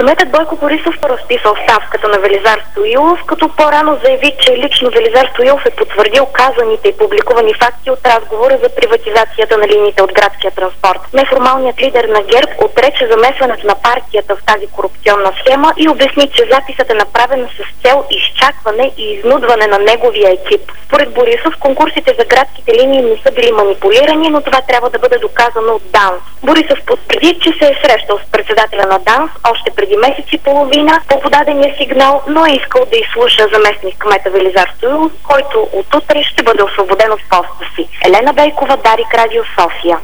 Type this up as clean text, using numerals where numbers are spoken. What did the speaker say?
Кметът Бойко Борисов разписа оставката на Велизар Стоилов, като по-рано заяви, че лично Велизар Стоилов е потвърдил казаните и публикувани факти от разговора за приватизацията на линиите от градския транспорт. Неформалният лидер на ГЕРБ отрече замесването на партията в тази корупционна схема и обясни, че записът е направен с цел изчакване и изнудване на неговия екип. Според Борисов, конкурсите за градските линии не са били манипулирани, но това трябва да бъде доказано от ДАНС. Борисов потвърди, че се е срещал с председателя на ДАНС още преди месец и половина по подадения сигнал, но е искал да изслуша заместник кмета Велизар Стоилов, който от утре ще бъде освободен от поста си. Елена Бейкова, Дарик, Радио София.